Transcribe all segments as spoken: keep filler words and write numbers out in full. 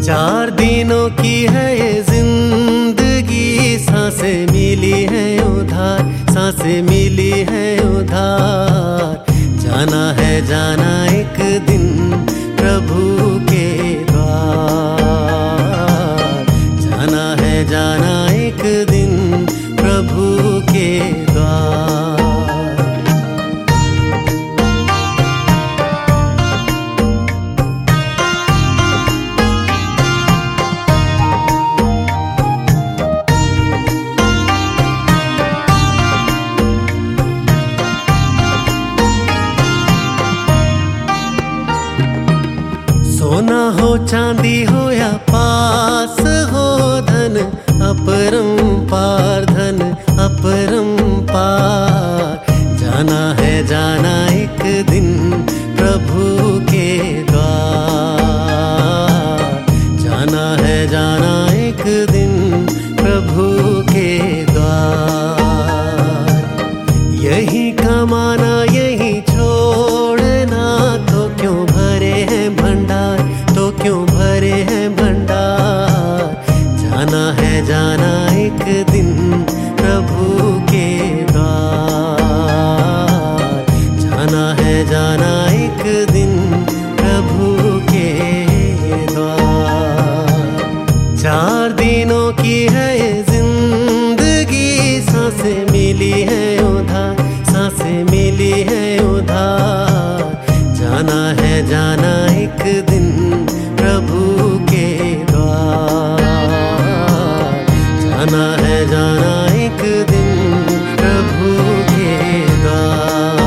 चार दिनों की है ये जिंदगी, सांसें मिली है उधार, सांसें मिली है उधार। जाना है जाना एक दिन प्रभु के द्वार, जाना है जाना एक दिन प्रभु के द्वार। सोना हो चांदी हो या पास हो धन, अपरंपार धन अपरंपार। जाना है जाना एक दिन प्रभु के द्वार, जाना है जाना एक दिन प्रभु के द्वार। यही कमाना यही छोड़ना, तो क्यों भरे हैं भंडार, तो क्यों भरे हैं भंडार। जाना है जाना एक दिन प्रभु के द्वार, जाना है जाना एक दिन प्रभु के द्वार। चार दिनों की है ये जिंदगी, सांसें मिली है उधार, सांसें मिली है उधार। जाना है जाना एक दिन प्रभु के द्वार, जाना है जाना एक दिन प्रभु के द्वार।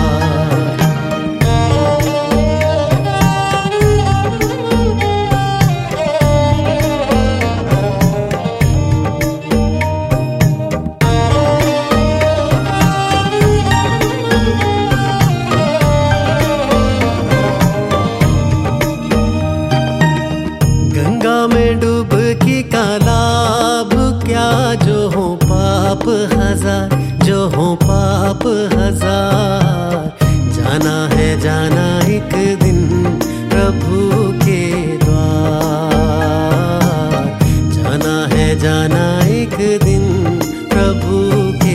गंगा में डुबकी का लाभ क्या, जो हो पाप हजार, जो हो पाप हजार। जाना है जाना एक दिन प्रभु के द्वार, जाना है जाना एक दिन प्रभु के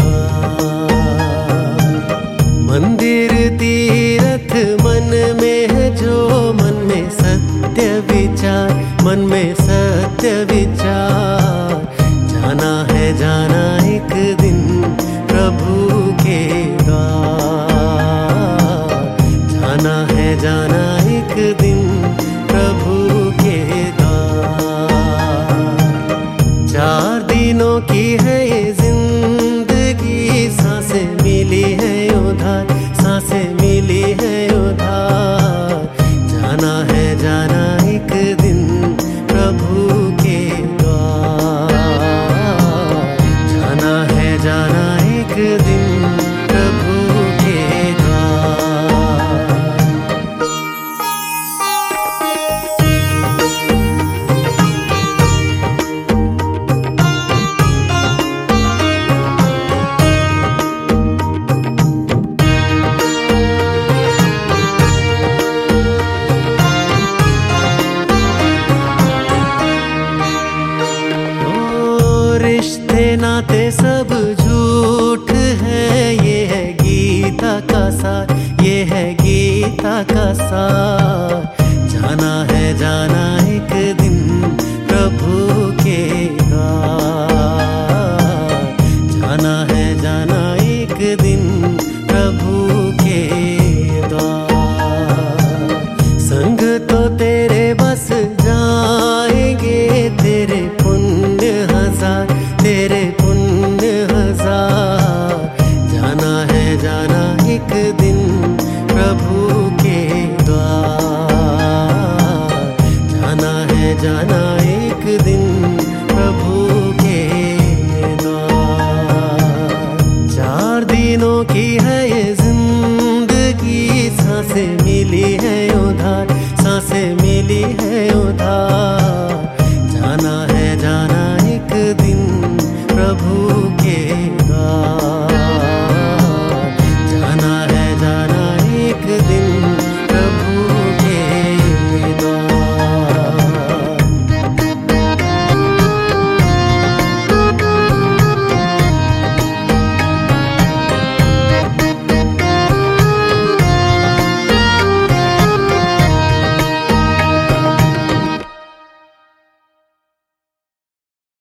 द्वार। मंदिर तीर्थ मन में है जो, मन में सत्य विचार, मन में सत्य विचार। जाना है जाना एक दिन प्रभु के द्वार, जाना है जाना एक दिन प्रभु के द्वार। चार दिनों की है ये जिंदगी, सांसें मिली है उधार, सांसें मिली है उधार। जाना है जाना एक दिन प्रभु के द्वार, जाना है जाना एक दिन प्रभु के द्वार। रिश्ते नाते सब झूठ है, ये है गीता का सार, ये है गीता का सार। जाना है जाना एक दिन प्रभु के द्वार, जाना है जाना एक दिन प्रभु के द्वार। संग तो तेरे बस जाएंगे, तेरे पुण्य हजार, तेरे पुण्य हजार। जाना है जाना एक दिन प्रभु के द्वार, जाना है जाना एक दिन प्रभु के द्वार। चार दिनों की है ये जिंदगी, सांसें मिली है उधार, सांसें मिली है उधार।